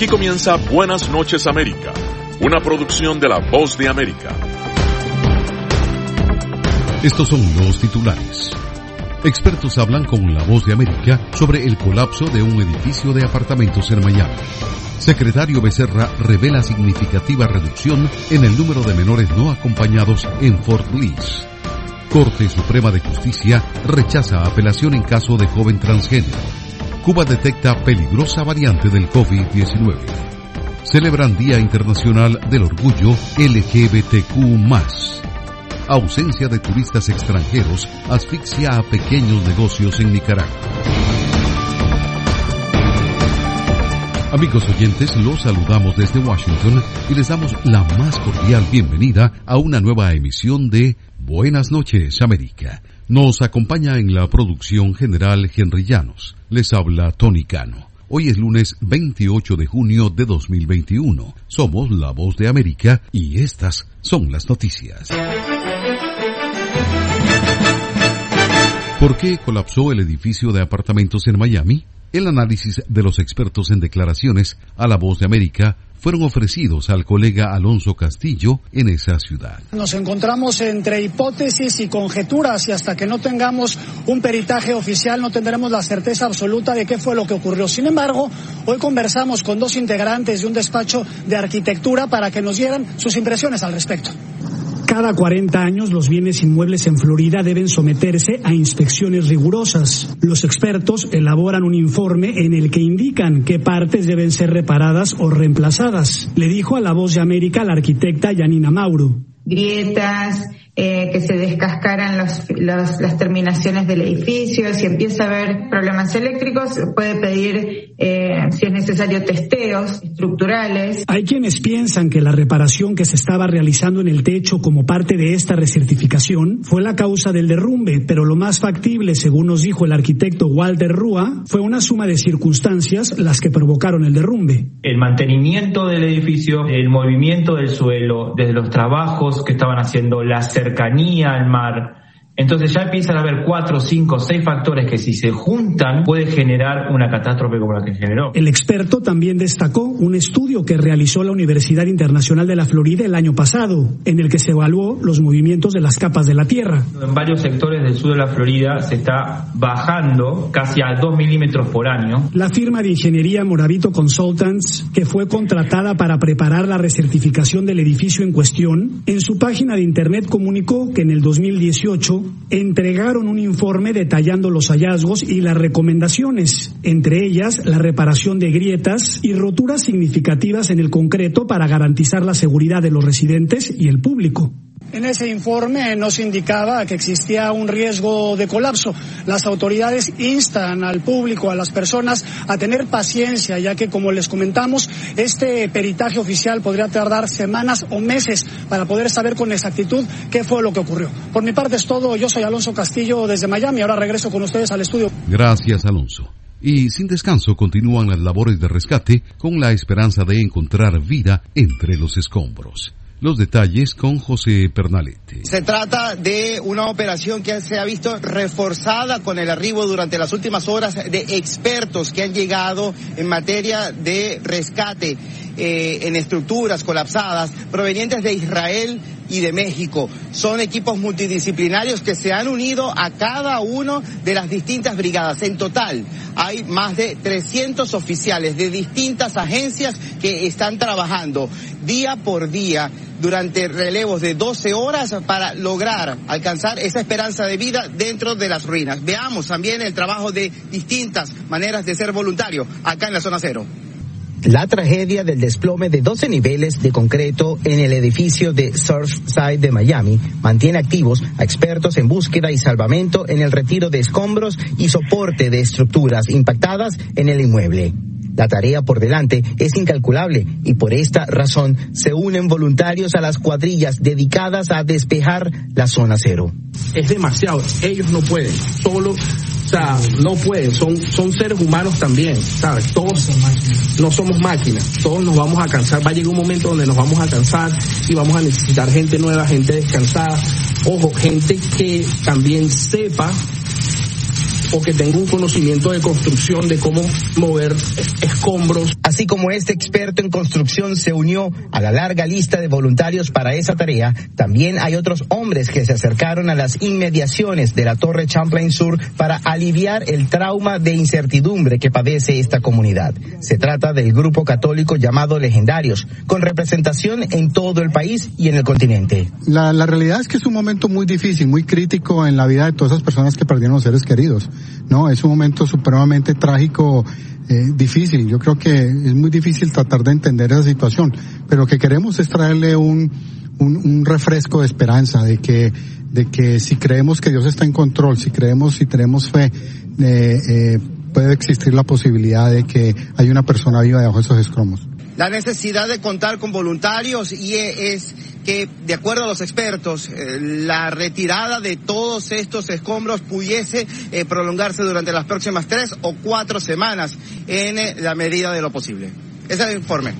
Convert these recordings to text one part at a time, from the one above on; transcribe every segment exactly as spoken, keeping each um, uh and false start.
Aquí comienza Buenas noches América, una producción de La Voz de América. Estos son los titulares. Expertos hablan con La Voz de América sobre el colapso de un edificio de apartamentos en Miami. Secretario Becerra revela significativa reducción en el número de menores no acompañados en Fort Bliss. Corte Suprema de Justicia rechaza apelación en caso de joven transgénero. Cuba detecta peligrosa variante del COVID diecinueve. Celebran Día Internacional del Orgullo L G B T Q más. Ausencia de turistas extranjeros asfixia a pequeños negocios en Nicaragua. Amigos oyentes, los saludamos desde Washington y les damos la más cordial bienvenida a una nueva emisión de Buenas noches América. Nos acompaña en la producción general Henry Llanos. Les habla Tony Cano. Hoy es lunes veintiocho de junio de dos mil veintiuno. Somos La Voz de América y estas son las noticias. ¿Por qué colapsó el edificio de apartamentos en Miami? El análisis de los expertos en declaraciones a La Voz de América fueron ofrecidos al colega Alonso Castillo en esa ciudad. Nos encontramos entre hipótesis y conjeturas y hasta que no tengamos un peritaje oficial no tendremos la certeza absoluta de qué fue lo que ocurrió. Sin embargo, hoy conversamos con dos integrantes de un despacho de arquitectura para que nos dieran sus impresiones al respecto. Cada cuarenta años los bienes inmuebles en Florida deben someterse a inspecciones rigurosas. Los expertos elaboran un informe en el que indican qué partes deben ser reparadas o reemplazadas. Le dijo a La Voz de América la arquitecta Yanina Mauro. Grietas, eh, que se descascaran los, los, las terminaciones del edificio, si empieza a haber problemas eléctricos, puede pedir, eh, si es necesario, testeos estructurales. Hay quienes piensan que la reparación que se estaba realizando en el techo como parte de esta recertificación fue la causa del derrumbe, pero lo más factible, según nos dijo el arquitecto Walter Rúa, fue una suma de circunstancias las que provocaron el derrumbe. El mantenimiento del edificio, el movimiento del suelo, desde los trabajos que estaban haciendo, la cercanía al mar. Entonces ya empiezan a haber cuatro, cinco, seis factores que si se juntan puede generar una catástrofe como la que generó. El experto también destacó un estudio que realizó la Universidad Internacional de la Florida el año pasado, en el que se evaluó los movimientos de las capas de la tierra. En varios sectores del sur de la Florida se está bajando casi a dos milímetros por año. La firma de ingeniería Moravito Consultants, que fue contratada para preparar la recertificación del edificio en cuestión, en su página de internet comunicó que en el dos mil dieciocho entregaron un informe detallando los hallazgos y las recomendaciones, entre ellas la reparación de grietas y roturas significativas en el concreto para garantizar la seguridad de los residentes y el público. En ese informe nos indicaba que existía un riesgo de colapso. Las autoridades instan al público, a las personas, a tener paciencia, ya que, como les comentamos, este peritaje oficial podría tardar semanas o meses para poder saber con exactitud qué fue lo que ocurrió. Por mi parte es todo. Yo soy Alonso Castillo desde Miami. Ahora regreso con ustedes al estudio. Gracias, Alonso. Y sin descanso continúan las labores de rescate con la esperanza de encontrar vida entre los escombros. Los detalles con José Pernalete. Se trata de una operación que se ha visto reforzada con el arribo durante las últimas horas de expertos que han llegado en materia de rescate eh, en estructuras colapsadas provenientes de Israel y de México. Son equipos multidisciplinarios que se han unido a cada una de las distintas brigadas. En total hay más de trescientos oficiales de distintas agencias que están trabajando día por día durante relevos de doce horas para lograr alcanzar esa esperanza de vida dentro de las ruinas. Veamos también el trabajo de distintas maneras de ser voluntario acá en la zona cero. La tragedia del desplome de doce niveles de concreto en el edificio de Surfside de Miami mantiene activos a expertos en búsqueda y salvamento en el retiro de escombros y soporte de estructuras impactadas en el inmueble. La tarea por delante es incalculable y por esta razón se unen voluntarios a las cuadrillas dedicadas a despejar la zona cero. Es demasiado, ellos no pueden, solo, o sea, no pueden, son, son seres humanos también, ¿sabes? Todos no somos máquinas, todos nos vamos a cansar, va a llegar un momento donde nos vamos a cansar y vamos a necesitar gente nueva, gente descansada, ojo, gente que también sepa o que tenga un conocimiento de construcción, de cómo mover escombros. Así como este experto en construcción se unió a la larga lista de voluntarios para esa tarea, también hay otros hombres que se acercaron a las inmediaciones de la Torre Champlain Sur para aliviar el trauma de incertidumbre que padece esta comunidad. Se trata del grupo católico llamado Legendarios, con representación en todo el país y en el continente. La, la realidad es que es un momento muy difícil, muy crítico en la vida de todas esas personas que perdieron los seres queridos, ¿no? Es un momento supremamente trágico, eh, difícil. Yo creo que es muy difícil tratar de entender esa situación, pero lo que queremos es traerle un, un, un refresco de esperanza, de que, de que si creemos que Dios está en control, si creemos, si tenemos fe, eh, eh, puede existir la posibilidad de que haya una persona viva debajo de esos escombros. La necesidad de contar con voluntarios y es que, de acuerdo a los expertos, eh, la retirada de todos estos escombros pudiese eh, prolongarse durante las próximas tres o cuatro semanas en eh, la medida de lo posible. Ese es el informe.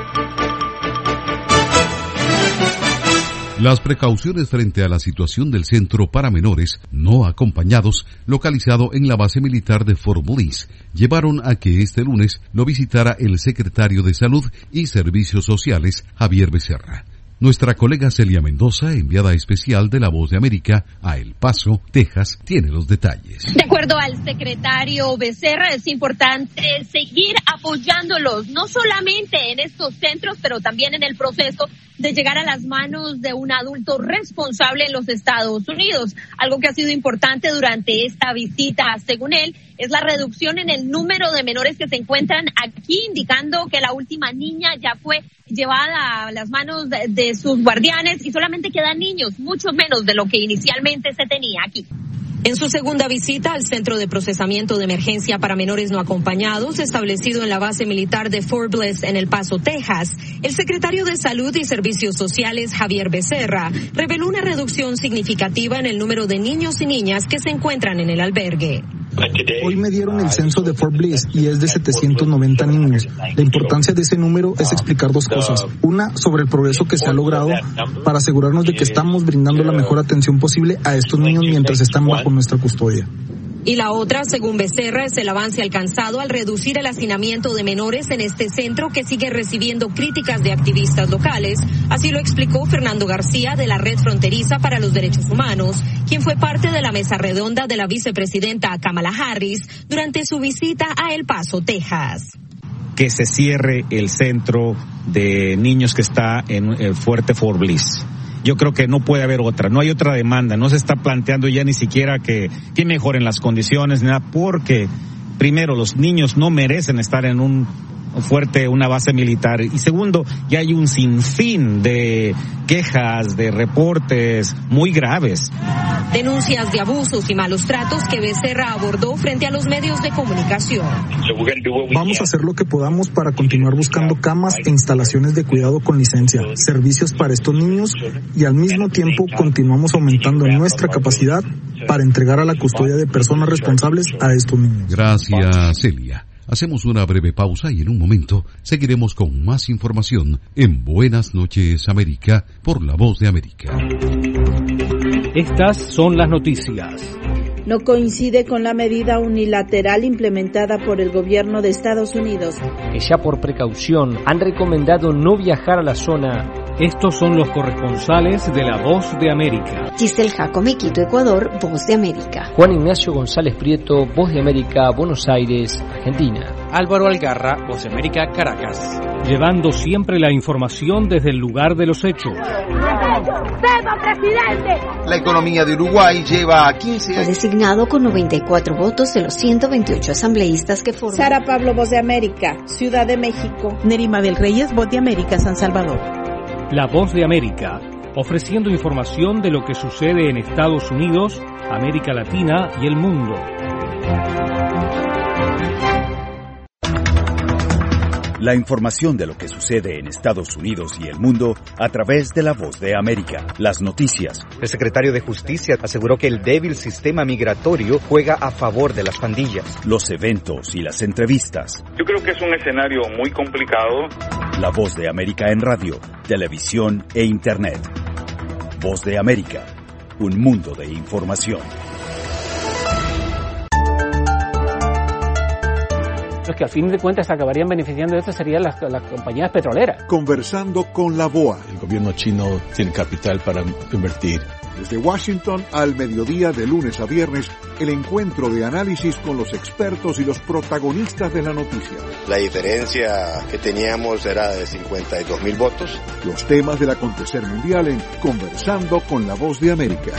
Las precauciones frente a la situación del centro para menores no acompañados, localizado en la base militar de Fort Bliss, llevaron a que este lunes lo visitara el secretario de Salud y Servicios Sociales, Javier Becerra. Nuestra colega Celia Mendoza, enviada especial de La Voz de América a El Paso, Texas, tiene los detalles. De acuerdo al secretario Becerra, es importante seguir apoyándolos, no solamente en estos centros, pero también en el proceso de llegar a las manos de un adulto responsable en los Estados Unidos. Algo que ha sido importante durante esta visita, según él, es la reducción en el número de menores que se encuentran aquí, indicando que la última niña ya fue llevada a las manos de, de sus guardianes y solamente quedan niños, mucho menos de lo que inicialmente se tenía aquí. En su segunda visita al Centro de Procesamiento de Emergencia para Menores No Acompañados, establecido en la base militar de Fort Bliss en El Paso, Texas, el secretario de Salud y Servicios Sociales, Javier Becerra, reveló una reducción significativa en el número de niños y niñas que se encuentran en el albergue. Hoy me dieron el censo de Fort Bliss y es de setecientos noventa niños. La importancia de ese número es explicar dos cosas. Una, sobre el progreso que se ha logrado para asegurarnos de que estamos brindando la mejor atención posible a estos niños mientras están bajo nuestra custodia. Y la otra, según Becerra, es el avance alcanzado al reducir el hacinamiento de menores en este centro que sigue recibiendo críticas de activistas locales. Así lo explicó Fernando García de la Red Fronteriza para los Derechos Humanos, quien fue parte de la mesa redonda de la vicepresidenta Kamala Harris durante su visita a El Paso, Texas. Que se cierre el centro de niños que está en el fuerte Fort Bliss. Yo creo que no puede haber otra, no hay otra demanda, no se está planteando ya ni siquiera que, que mejoren las condiciones, nada, porque primero los niños no merecen estar en un fuerte, una base militar, y segundo, ya hay un sinfín de quejas, de reportes muy graves. Denuncias de abusos y malos tratos que Becerra abordó frente a los medios de comunicación. Vamos a hacer lo que podamos para continuar buscando camas e instalaciones de cuidado con licencia, servicios para estos niños y al mismo tiempo continuamos aumentando nuestra capacidad para entregar a la custodia de personas responsables a estos niños. Gracias, Celia. Hacemos una breve pausa y en un momento seguiremos con más información en Buenas Noches América por La Voz de América. Estas son las noticias. No coincide con la medida unilateral implementada por el gobierno de Estados Unidos, que ya por precaución han recomendado no viajar a la zona. Estos son los corresponsales de La Voz de América. Giselle Jacome, Quito, Ecuador, Voz de América. Juan Ignacio González Prieto, Voz de América, Buenos Aires, Argentina. Álvaro Algarra, Voz de América, Caracas. Llevando siempre la información desde el lugar de los hechos. ¡Viva, presidente! La economía de Uruguay lleva quince años. Fue designado con noventa y cuatro votos de los ciento veintiocho asambleístas que forman. Sara Pablo, Voz de América, Ciudad de México. Nerima del Reyes, Voz de América, San Salvador. La Voz de América, ofreciendo información de lo que sucede en Estados Unidos, América Latina y el mundo. La información de lo que sucede en Estados Unidos y el mundo a través de La Voz de América. Las noticias. El secretario de Justicia aseguró que el débil sistema migratorio juega a favor de las pandillas. Los eventos y las entrevistas. Yo creo que es un escenario muy complicado. La Voz de América en radio, televisión e internet. Voz de América, un mundo de información. Los que al fin de cuentas se acabarían beneficiando de esto serían las, las compañías petroleras. Conversando con la B O A. El gobierno chino tiene capital para invertir. Desde Washington al mediodía de lunes a viernes, el encuentro de análisis con los expertos y los protagonistas de la noticia. La diferencia que teníamos era de cincuenta y dos mil votos. Los temas del acontecer mundial en Conversando con la Voz de América.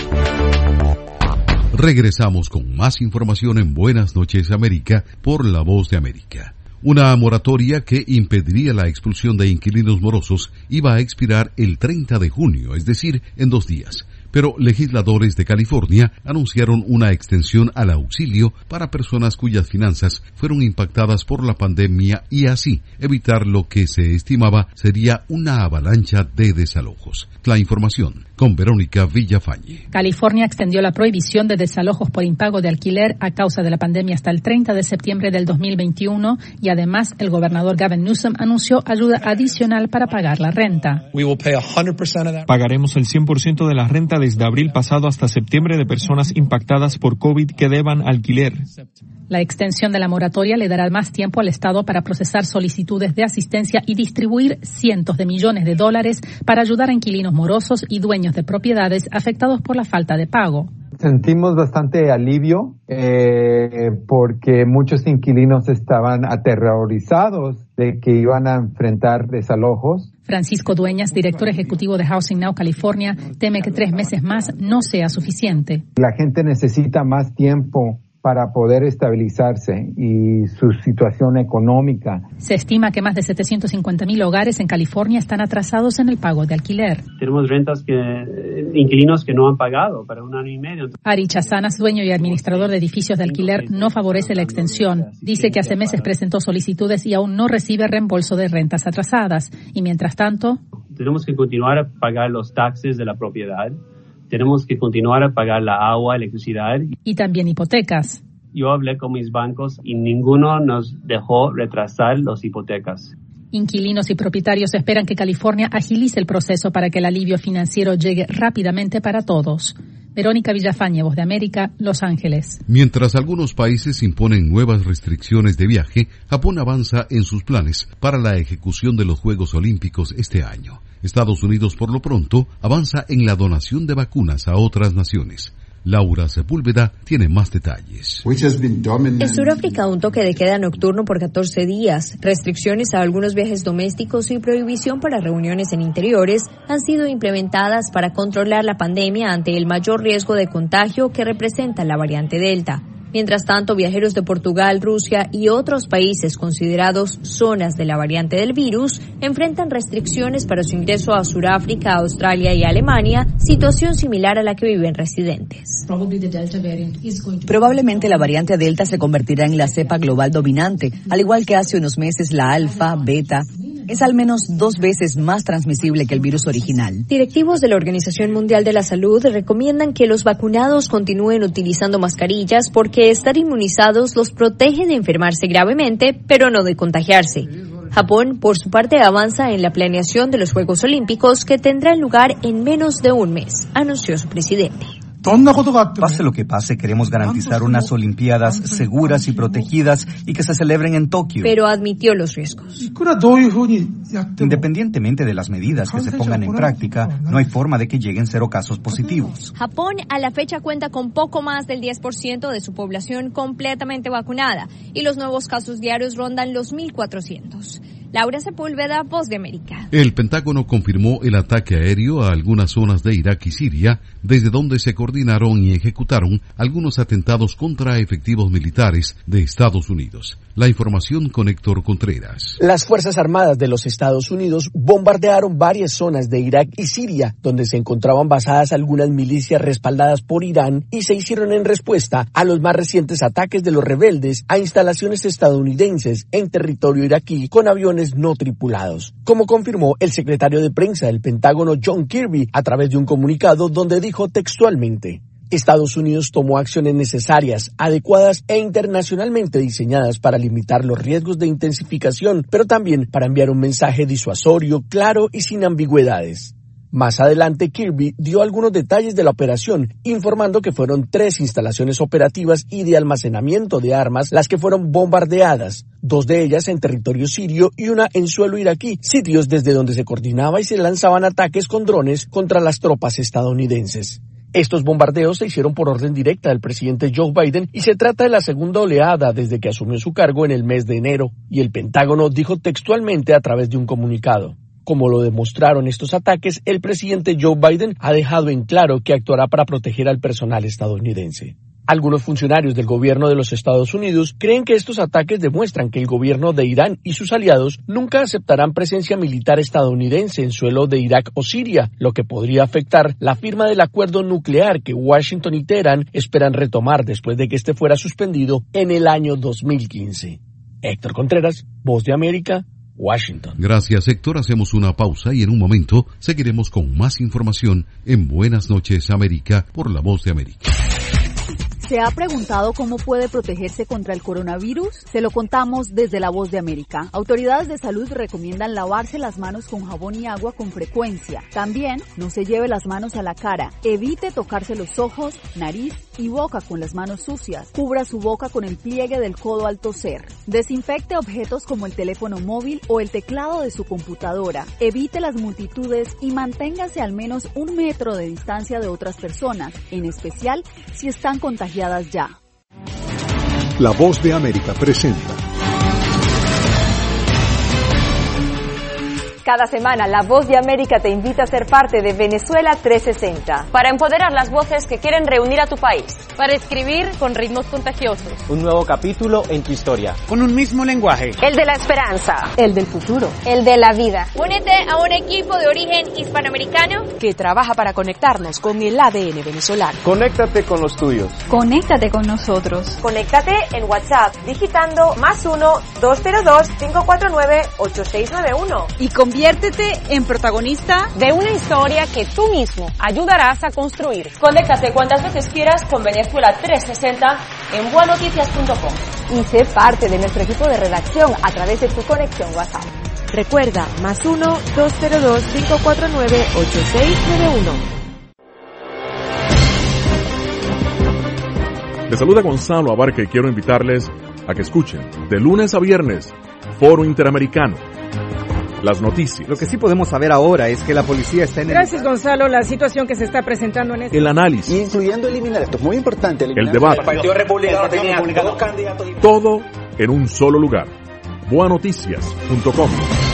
Regresamos con más información en Buenas noches América por La Voz de América. Una moratoria que impediría la expulsión de inquilinos morosos iba a expirar el treinta de junio, es decir, en dos días. Pero legisladores de California anunciaron una extensión al auxilio para personas cuyas finanzas fueron impactadas por la pandemia y así evitar lo que se estimaba sería una avalancha de desalojos. La información con Verónica Villafañe. California extendió la prohibición de desalojos por impago de alquiler a causa de la pandemia hasta el treinta de septiembre del dos mil veintiuno y además el gobernador Gavin Newsom anunció ayuda adicional para pagar la renta. Pagaremos el cien por ciento de la renta desde abril pasado hasta septiembre de personas impactadas por COVID que deban alquiler. La extensión de la moratoria le dará más tiempo al Estado para procesar solicitudes de asistencia y distribuir cientos de millones de dólares para ayudar a inquilinos morosos y dueños de propiedades afectados por la falta de pago. Sentimos bastante alivio eh, porque muchos inquilinos estaban aterrorizados de que iban a enfrentar desalojos. Francisco Dueñas, director ejecutivo de Housing Now California, teme que tres meses más no sea suficiente. La gente necesita más tiempo para poder estabilizarse y su situación económica. Se estima que más de setecientos cincuenta mil hogares en California están atrasados en el pago de alquiler. Tenemos rentas que, inquilinos que no han pagado para un año y medio. Ari Chazanas, dueño y administrador de edificios de alquiler, no favorece la extensión. Dice que hace meses presentó solicitudes y aún no recibe reembolso de rentas atrasadas. Y mientras tanto, tenemos que continuar a pagar los taxes de la propiedad. Tenemos que continuar a pagar la agua, electricidad. Y también hipotecas. Yo hablé con mis bancos y ninguno nos dejó retrasar las hipotecas. Inquilinos y propietarios esperan que California agilice el proceso para que el alivio financiero llegue rápidamente para todos. Verónica Villafañe, Voz de América, Los Ángeles. Mientras algunos países imponen nuevas restricciones de viaje, Japón avanza en sus planes para la ejecución de los Juegos Olímpicos este año. Estados Unidos, por lo pronto, avanza en la donación de vacunas a otras naciones. Laura Sepúlveda tiene más detalles. En Sudáfrica, un toque de queda nocturno por catorce días, restricciones a algunos viajes domésticos y prohibición para reuniones en interiores han sido implementadas para controlar la pandemia ante el mayor riesgo de contagio que representa la variante Delta. Mientras tanto, viajeros de Portugal, Rusia y otros países considerados zonas de la variante del virus enfrentan restricciones para su ingreso a Sudáfrica, Australia y Alemania, situación similar a la que viven residentes. Probablemente la variante Delta se convertirá en la cepa global dominante, al igual que hace unos meses la alfa, beta. Es al menos dos veces más transmisible que el virus original. Directivos de la Organización Mundial de la Salud recomiendan que los vacunados continúen utilizando mascarillas porque estar inmunizados los protege de enfermarse gravemente, pero no de contagiarse. Japón, por su parte, avanza en la planeación de los Juegos Olímpicos que tendrán lugar en menos de un mes, anunció su presidente. Pase lo que pase, queremos garantizar unas Olimpiadas seguras y protegidas y que se celebren en Tokio. Pero admitió los riesgos. Independientemente de las medidas que se pongan en práctica, no hay forma de que lleguen cero casos positivos. Japón a la fecha cuenta con poco más del diez por ciento de su población completamente vacunada y los nuevos casos diarios rondan los mil cuatrocientos. Laura Sepúlveda, Voz de América. El Pentágono confirmó el ataque aéreo a algunas zonas de Irak y Siria, desde donde se coordinaron y ejecutaron algunos atentados contra efectivos militares de Estados Unidos. La información con Héctor Contreras. Las Fuerzas Armadas de los Estados Unidos bombardearon varias zonas de Irak y Siria, donde se encontraban basadas algunas milicias respaldadas por Irán y se hicieron en respuesta a los más recientes ataques de los rebeldes a instalaciones estadounidenses en territorio iraquí con aviones no tripulados, como confirmó el secretario de prensa del Pentágono John Kirby a través de un comunicado donde dijo textualmente: Estados Unidos tomó acciones necesarias, adecuadas e internacionalmente diseñadas para limitar los riesgos de intensificación, pero también para enviar un mensaje disuasorio, claro y sin ambigüedades. Más adelante, Kirby dio algunos detalles de la operación, informando que fueron tres instalaciones operativas y de almacenamiento de armas las que fueron bombardeadas, dos de ellas en territorio sirio y una en suelo iraquí, sitios desde donde se coordinaba y se lanzaban ataques con drones contra las tropas estadounidenses. Estos bombardeos se hicieron por orden directa del presidente Joe Biden y se trata de la segunda oleada desde que asumió su cargo en el mes de enero, y el Pentágono dijo textualmente a través de un comunicado: como lo demostraron estos ataques, el presidente Joe Biden ha dejado en claro que actuará para proteger al personal estadounidense. Algunos funcionarios del gobierno de los Estados Unidos creen que estos ataques demuestran que el gobierno de Irán y sus aliados nunca aceptarán presencia militar estadounidense en suelo de Irak o Siria, lo que podría afectar la firma del acuerdo nuclear que Washington y Teherán esperan retomar después de que este fuera suspendido en el año dos mil quince. Héctor Contreras, Voz de América, Washington. Gracias, Héctor. Hacemos una pausa y en un momento seguiremos con más información en Buenas noches, América, por La Voz de América. ¿Se ha preguntado cómo puede protegerse contra el coronavirus? Se lo contamos desde La Voz de América. Autoridades de salud recomiendan lavarse las manos con jabón y agua con frecuencia. También no se lleve las manos a la cara. Evite tocarse los ojos, nariz y boca con las manos sucias. Cubra su boca con el pliegue del codo al toser. Desinfecte objetos como el teléfono móvil o el teclado de su computadora. Evite las multitudes y manténgase al menos un metro de distancia de otras personas, en especial si están contagiadas ya. La Voz de América presenta. Cada semana, La Voz de América te invita a ser parte de Venezuela trescientos sesenta. Para empoderar las voces que quieren reunir a tu país. Para escribir con ritmos contagiosos. Un nuevo capítulo en tu historia. Con un mismo lenguaje. El de la esperanza. El del futuro. El de la vida. Únete a un equipo de origen hispanoamericano que trabaja para conectarnos con el A D N venezolano. Conéctate con los tuyos. Conéctate con nosotros. Conéctate en WhatsApp digitando más uno, dos cero dos, cinco cuatro nueve, ocho seis nueve uno. Y conviértete en protagonista de una historia que tú mismo ayudarás a construir. Conéctate cuantas veces quieras con Venezuela trescientos sesenta en buenoticias punto com. Y sé parte de nuestro equipo de redacción a través de tu conexión WhatsApp. Recuerda, más uno, dos cero dos, cinco cuatro nueve, ocho seis nueve uno. Les saluda Gonzalo Abarca y quiero invitarles a que escuchen de lunes a viernes Foro Interamericano. Las noticias. Lo que sí podemos saber ahora es que la policía está en el... Gracias, Gonzalo. La situación que se está presentando en este... El análisis. Incluyendo eliminar, esto es muy importante. El debate. El Partido Republicano tenía dos candidatos. Todo en un solo lugar. buenoticias punto com.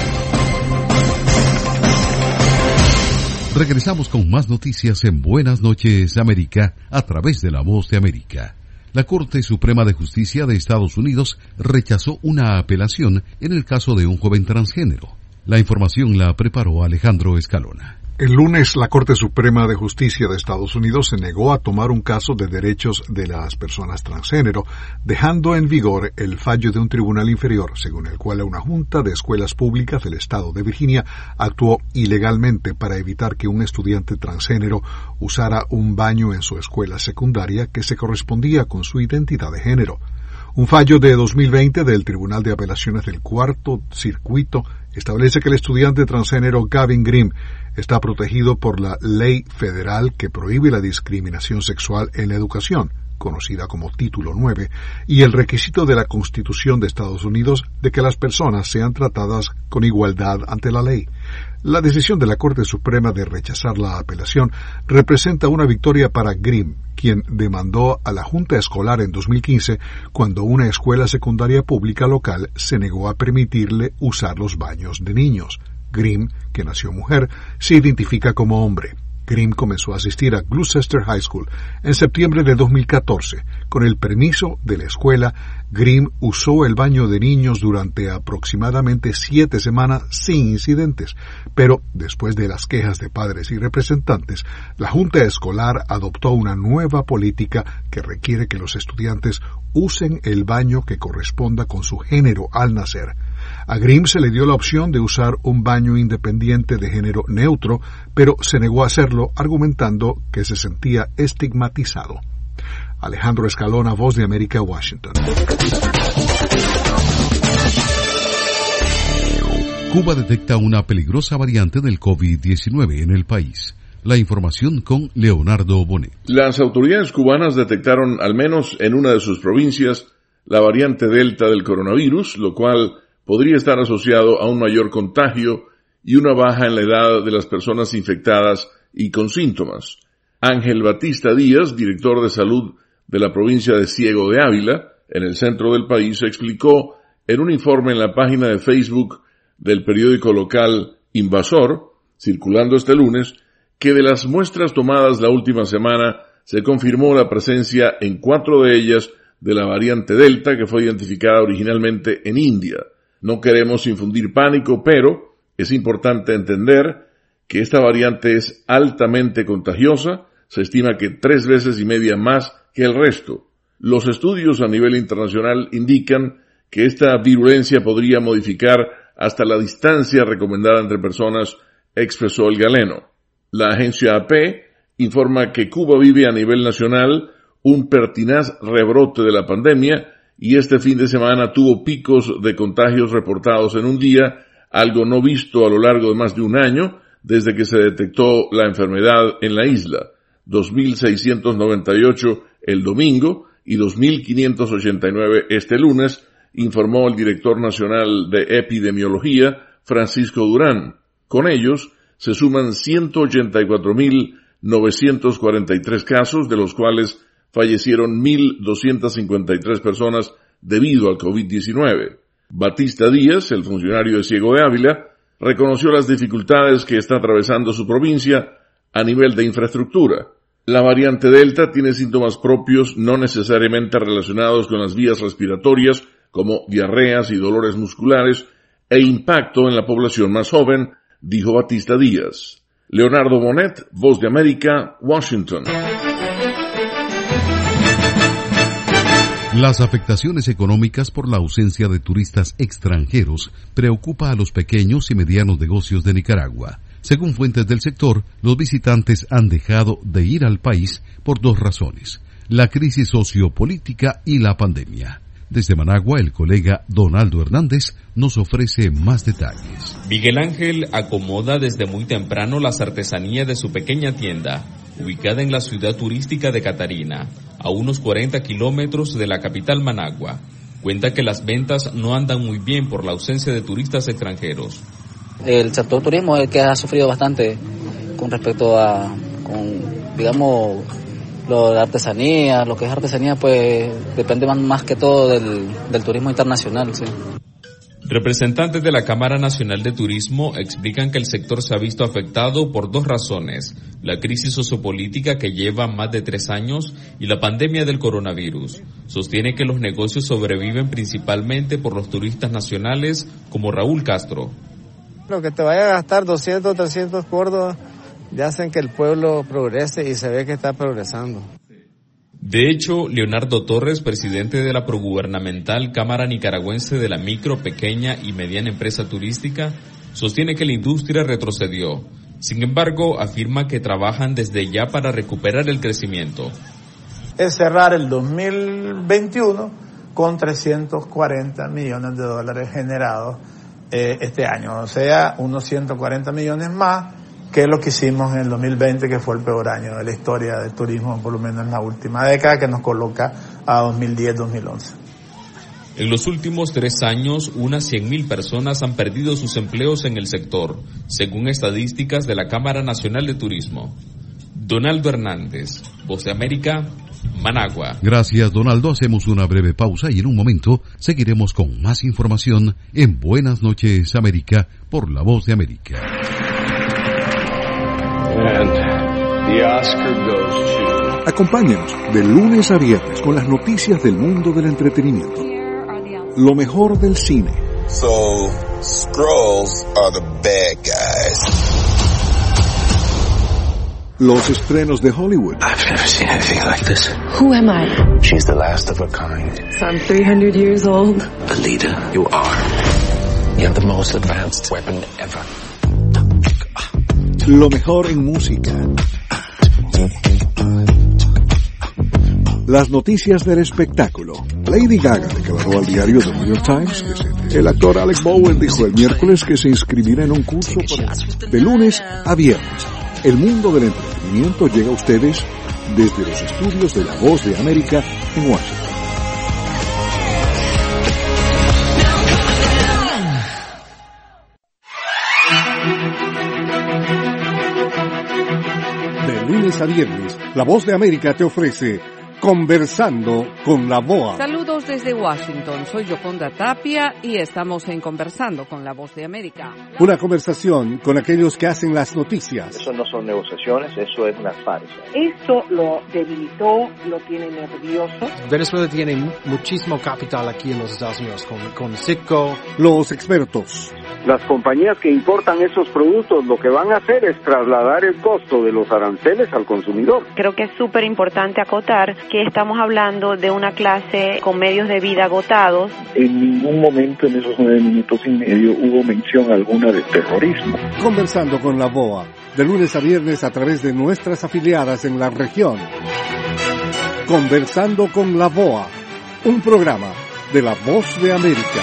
Regresamos con más noticias en Buenas noches, América, a través de La Voz de América. La Corte Suprema de Justicia de Estados Unidos rechazó una apelación en el caso de un joven transgénero. La información la preparó Alejandro Escalona. El lunes, la Corte Suprema de Justicia de Estados Unidos se negó a tomar un caso de derechos de las personas transgénero, dejando en vigor el fallo de un tribunal inferior, según el cual una junta de escuelas públicas del estado de Virginia actuó ilegalmente para evitar que un estudiante transgénero usara un baño en su escuela secundaria que se correspondía con su identidad de género. Un fallo de dos mil veinte del Tribunal de Apelaciones del Cuarto Circuito establece que el estudiante transgénero Gavin Grimm está protegido por la ley federal que prohíbe la discriminación sexual en la educación, conocida como Título nueve, y el requisito de la Constitución de Estados Unidos de que las personas sean tratadas con igualdad ante la ley. La decisión de la Corte Suprema de rechazar la apelación representa una victoria para Grimm, quien demandó a la Junta Escolar en dos mil quince cuando una escuela secundaria pública local se negó a permitirle usar los baños de niños. Grimm, que nació mujer, se identifica como hombre. Grimm comenzó a asistir a Gloucester High School en septiembre de dos mil catorce. Con el permiso de la escuela, Grimm usó el baño de niños durante aproximadamente siete semanas sin incidentes, pero después de las quejas de padres y representantes, la Junta Escolar adoptó una nueva política que requiere que los estudiantes usen el baño que corresponda con su género al nacer. A Grimm se le dio la opción de usar un baño independiente de género neutro, pero se negó a hacerlo argumentando que se sentía estigmatizado. Alejandro Escalona, Voz de América, Washington. Cuba detecta una peligrosa variante del COVID diecinueve en el país. La información con Leonardo Bonet. Las autoridades cubanas detectaron, al menos en una de sus provincias, la variante Delta del coronavirus, lo cual podría estar asociado a un mayor contagio y una baja en la edad de las personas infectadas y con síntomas. Ángel Batista Díaz, director de salud de la provincia de Ciego de Ávila, en el centro del país, explicó en un informe en la página de Facebook del periódico local Invasor, circulando este lunes, que de las muestras tomadas la última semana se confirmó la presencia en cuatro de ellas de la variante Delta, que fue identificada originalmente en India. No queremos infundir pánico, pero es importante entender que esta variante es altamente contagiosa, se estima que tres veces y media más que el resto. Los estudios a nivel internacional indican que esta virulencia podría modificar hasta la distancia recomendada entre personas, expresó el galeno. La agencia A P informa que Cuba vive a nivel nacional un pertinaz rebrote de la pandemia y este fin de semana tuvo picos de contagios reportados en un día, algo no visto a lo largo de más de un año desde que se detectó la enfermedad en la isla, dos mil seiscientos noventa y ocho el domingo y dos mil quinientos ochenta y nueve este lunes, informó el director nacional de epidemiología, Francisco Durán. Con ellos se suman ciento ochenta y cuatro mil novecientos cuarenta y tres casos, de los cuales fallecieron mil doscientas cincuenta y tres personas debido al COVID diecinueve. Batista Díaz, el funcionario de Ciego de Ávila, reconoció las dificultades que está atravesando su provincia a nivel de infraestructura. La variante Delta tiene síntomas propios no necesariamente relacionados con las vías respiratorias, como diarreas y dolores musculares, e impacto en la población más joven, dijo Batista Díaz. Leonardo Bonet, Voz de América, Washington. Las afectaciones económicas por la ausencia de turistas extranjeros preocupa a los pequeños y medianos negocios de Nicaragua. Según fuentes del sector, los visitantes han dejado de ir al país por dos razones: la crisis sociopolítica y la pandemia. Desde Managua, el colega Donaldo Hernández nos ofrece más detalles. Miguel Ángel acomoda desde muy temprano las artesanías de su pequeña tienda, ubicada en la ciudad turística de Catarina, a unos cuarenta kilómetros de la capital Managua. Cuenta que las ventas no andan muy bien por la ausencia de turistas extranjeros. El sector turismo es el que ha sufrido bastante con respecto a, con, digamos, lo de artesanía, lo que es artesanía, pues depende más, más que todo del, del turismo internacional, sí. Representantes de la Cámara Nacional de Turismo explican que el sector se ha visto afectado por dos razones: la crisis sociopolítica que lleva más de tres años y la pandemia del coronavirus. Sostiene que los negocios sobreviven principalmente por los turistas nacionales, como Raúl Castro. Lo que te vaya a gastar doscientos, trescientos córdobas ya hacen que el pueblo progrese y se ve que está progresando. De hecho, Leonardo Torres, presidente de la progubernamental Cámara Nicaragüense de la Micro, Pequeña y Mediana Empresa Turística, sostiene que la industria retrocedió. Sin embargo, afirma que trabajan desde ya para recuperar el crecimiento. Es cerrar el dos mil veintiuno con trescientos cuarenta millones de dólares generados eh, este año, o sea, unos ciento cuarenta millones más que lo que hicimos en el dos mil veinte, que fue el peor año de la historia del turismo, por lo menos en la última década, que nos coloca a dos mil diez dos mil once. En los últimos tres años, unas cien mil personas han perdido sus empleos en el sector, según estadísticas de la Cámara Nacional de Turismo. Donaldo Hernández, Voz de América, Managua. Gracias, Donaldo. Hacemos una breve pausa y en un momento seguiremos con más información en Buenas noches, América, por La Voz de América. And the Oscar goes to... Acompáñenos de lunes a viernes con las noticias del mundo del entretenimiento. Lo mejor del cine. So, Skrulls are the bad guys. Los estrenos de Hollywood. I've never seen anything like this. Who am I? She's the last of her kind. So I'm three hundred years old. Alita, you are. You have the most advanced weapon ever. Lo mejor en música. Las noticias del espectáculo. Lady Gaga declaró al diario The New York Times que se... El actor Alec Bowen dijo el miércoles que se inscribirá en un curso para... de lunes a viernes. El mundo del entretenimiento llega a ustedes desde los estudios de La Voz de América en Washington. De lunes a viernes, La Voz de América te ofrece Conversando con la B O A. Saludos desde Washington, soy Yoconda Tapia y estamos en Conversando con la Voz de América. Una conversación con aquellos que hacen las noticias. Eso no son negociaciones, eso es una farsa. Esto lo debilitó, lo tiene nervioso. Venezuela tiene muchísimo capital aquí en los Estados Unidos, con, con Citgo. Los expertos. Las compañías que importan esos productos lo que van a hacer es trasladar el costo de los aranceles al consumidor. Creo que es súper importante acotar que estamos hablando de una clase con medios de vida agotados. En ningún momento en esos nueve minutos y medio hubo mención alguna de terrorismo. Conversando con la B O A, de lunes a viernes a través de nuestras afiliadas en la región. Conversando con la B O A, un programa de La Voz de América.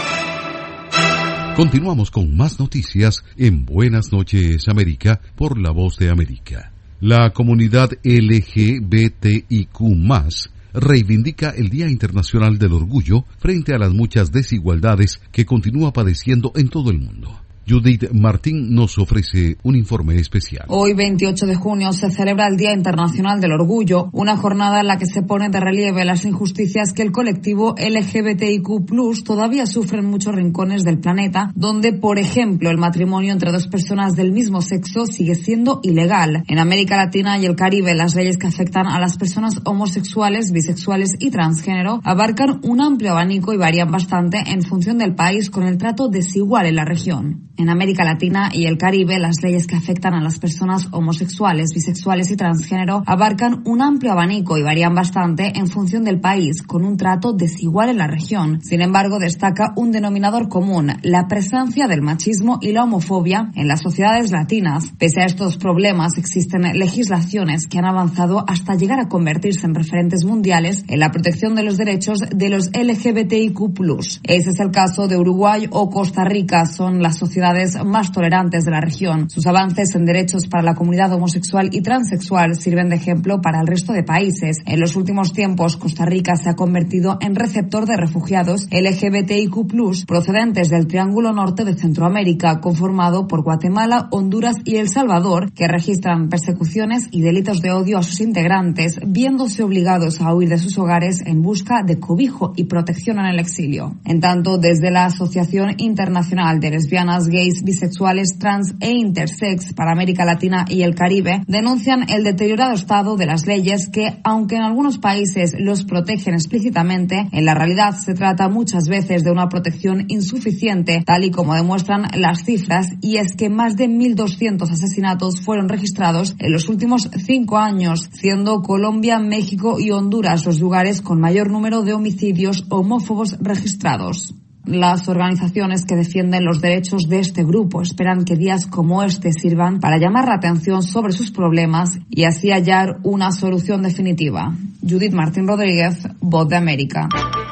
Continuamos con más noticias en Buenas noches América por La Voz de América. La comunidad L G B T I Q más, reivindica el Día Internacional del Orgullo frente a las muchas desigualdades que continúa padeciendo en todo el mundo. Judith Martín nos ofrece un informe especial. Hoy, veintiocho de junio, se celebra el Día Internacional del Orgullo, una jornada en la que se pone de relieve las injusticias que el colectivo L G B T I Q plus, todavía sufre en muchos rincones del planeta, donde, por ejemplo, el matrimonio entre dos personas del mismo sexo sigue siendo ilegal. En América Latina y el Caribe, las leyes que afectan a las personas homosexuales, bisexuales y transgénero abarcan un amplio abanico y varían bastante en función del país, con el trato desigual en la región. En América Latina y el Caribe, las leyes que afectan a las personas homosexuales, bisexuales y transgénero abarcan un amplio abanico y varían bastante en función del país, con un trato desigual en la región. Sin embargo, destaca un denominador común: la presencia del machismo y la homofobia en las sociedades latinas. Pese a estos problemas, existen legislaciones que han avanzado hasta llegar a convertirse en referentes mundiales en la protección de los derechos de los L G B T I Q plus. Ese es el caso de Uruguay o Costa Rica, son las sociedades más tolerantes de la región. Sus avances en derechos para la comunidad homosexual y transexual sirven de ejemplo para el resto de países. En los últimos tiempos, Costa Rica se ha convertido en receptor de refugiados L G B T I Q plus, procedentes del Triángulo Norte de Centroamérica, conformado por Guatemala, Honduras y El Salvador, que registran persecuciones y delitos de odio a sus integrantes, viéndose obligados a huir de sus hogares en busca de cobijo y protección en el exilio. En tanto, desde la Asociación Internacional de Lesbianas, Gays, bisexuales, trans e intersex para América Latina y el Caribe, denuncian el deteriorado estado de las leyes que, aunque en algunos países los protegen explícitamente, en la realidad se trata muchas veces de una protección insuficiente, tal y como demuestran las cifras, y es que más de mil doscientos asesinatos fueron registrados en los últimos cinco años, siendo Colombia, México y Honduras los lugares con mayor número de homicidios homófobos registrados. Las organizaciones que defienden los derechos de este grupo esperan que días como este sirvan para llamar la atención sobre sus problemas y así hallar una solución definitiva. Judith Martín Rodríguez, Voz de América.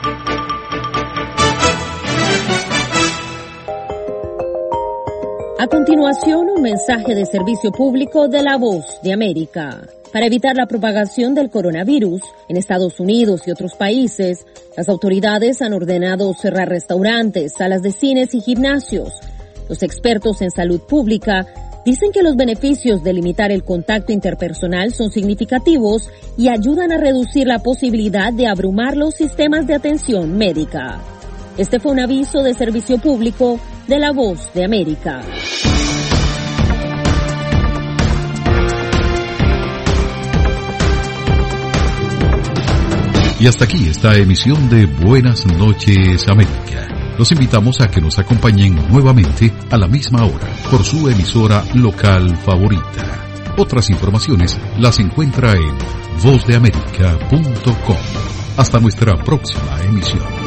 A continuación, un mensaje de servicio público de La Voz de América. Para evitar la propagación del coronavirus en Estados Unidos y otros países, las autoridades han ordenado cerrar restaurantes, salas de cines y gimnasios. Los expertos en salud pública dicen que los beneficios de limitar el contacto interpersonal son significativos y ayudan a reducir la posibilidad de abrumar los sistemas de atención médica. Este fue un aviso de servicio público de La Voz de América. Y hasta aquí esta emisión de Buenas noches América. Los invitamos a que nos acompañen nuevamente a la misma hora por su emisora local favorita. Otras informaciones las encuentra en voz de américa punto com. Hasta nuestra próxima emisión.